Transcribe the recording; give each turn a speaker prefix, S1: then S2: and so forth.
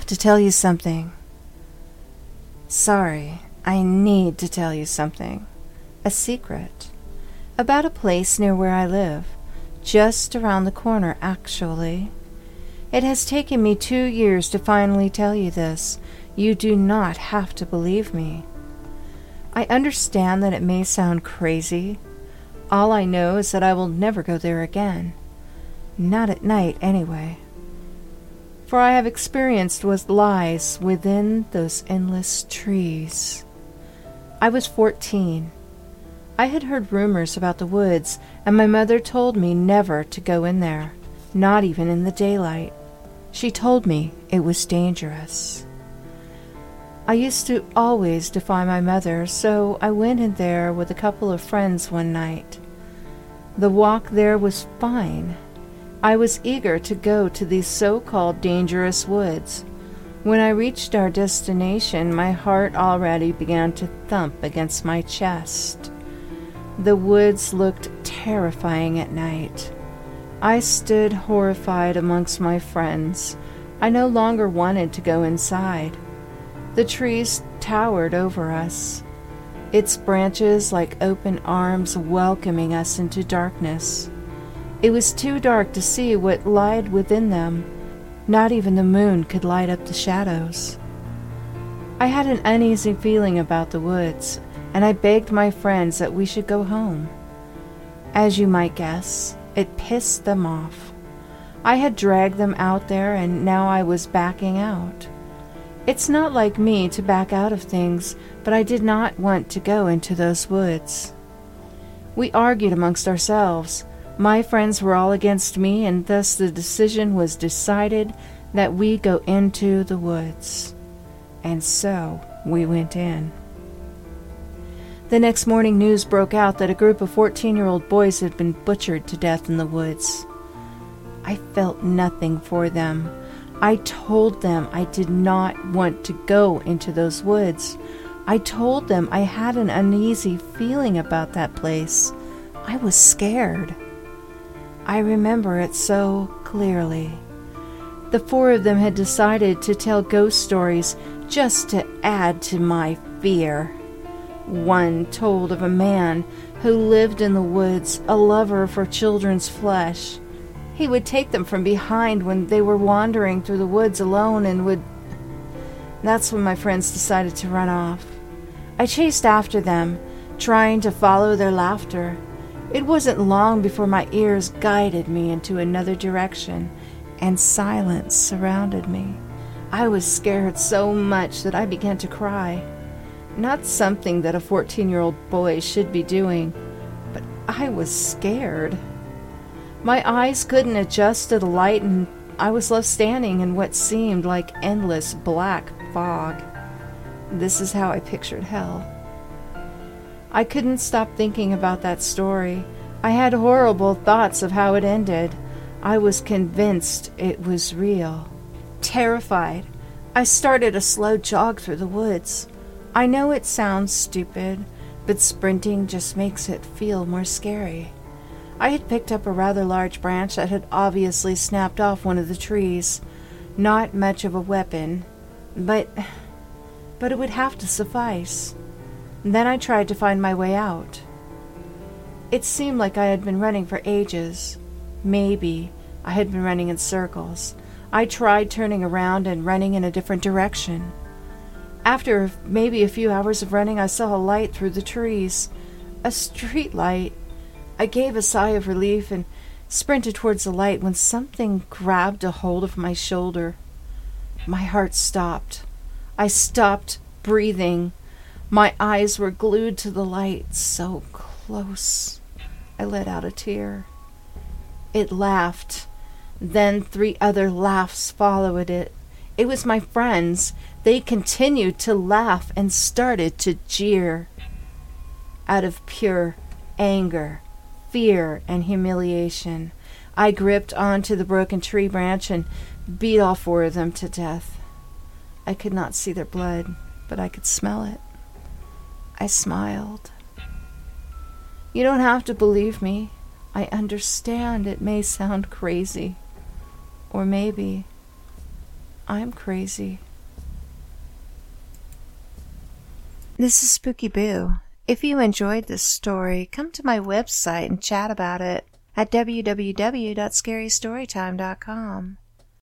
S1: to tell you something. Sorry, I need to tell you something. A secret. About a place near where I live. Just around the corner, actually. It has taken me 2 years to finally tell you this. You do not have to believe me. I understand that it may sound crazy. All I know is that I will never go there again. Not at night, anyway. For I have experienced what lies within those endless trees. I was 14. I had heard rumors about the woods, and my mother told me never to go in there, not even in the daylight. She told me it was dangerous. I used to always defy my mother, so I went in there with a couple of friends one night. The walk there was fine. I was eager to go to these so-called dangerous woods. When I reached our destination, my heart already began to thump against my chest. The woods looked terrifying at night. I stood horrified amongst my friends. I no longer wanted to go inside. The trees towered over us, its branches like open arms welcoming us into darkness. It was too dark to see what lied within them. Not even the moon could light up the shadows. I had an uneasy feeling about the woods, and I begged my friends that we should go home. As you might guess, it pissed them off. I had dragged them out there, and now I was backing out. It's not like me to back out of things, but I did not want to go into those woods. We argued amongst ourselves. My friends were all against me, and thus the decision was decided that we go into the woods. And so we went in. The next morning, news broke out that a group of 14-year-old boys had been butchered to death in the woods. I felt nothing for them. I told them I did not want to go into those woods. I told them I had an uneasy feeling about that place. I was scared. I remember it so clearly. The 4 of them had decided to tell ghost stories just to add to my fear. One told of a man who lived in the woods, a lover for children's flesh. He would take them from behind when they were wandering through the woods alone and would... That's when my friends decided to run off. I chased after them, trying to follow their laughter. It wasn't long before my ears guided me into another direction, and silence surrounded me. I was scared so much that I began to cry. Not something that a 14-year-old boy should be doing, but I was scared. My eyes couldn't adjust to the light, and I was left standing in what seemed like endless black fog. This is how I pictured hell. I couldn't stop thinking about that story. I had horrible thoughts of how it ended. I was convinced it was real. Terrified, I started a slow jog through the woods. I know it sounds stupid, but sprinting just makes it feel more scary. I had picked up a rather large branch that had obviously snapped off one of the trees. Not much of a weapon, but it would have to suffice. Then I tried to find my way out. It seemed like I had been running for ages. Maybe I had been running in circles. I tried turning around and running in a different direction. After maybe a few hours of running, I saw a light through the trees. A street light. I gave a sigh of relief and sprinted towards the light when something grabbed a hold of my shoulder. My heart stopped. I stopped breathing. My eyes were glued to the light, so close. I let out a tear. It laughed. Then 3 other laughs followed it. It was my friends. They continued to laugh and started to jeer. Out of pure anger, fear, and humiliation, I gripped onto the broken tree branch and beat all 4 of them to death. I could not see their blood, but I could smell it. I smiled. You don't have to believe me. I understand it may sound crazy. Or maybe I'm crazy. This is Spooky Boo. If you enjoyed this story, come to my website and chat about it at www.scarystorytime.com.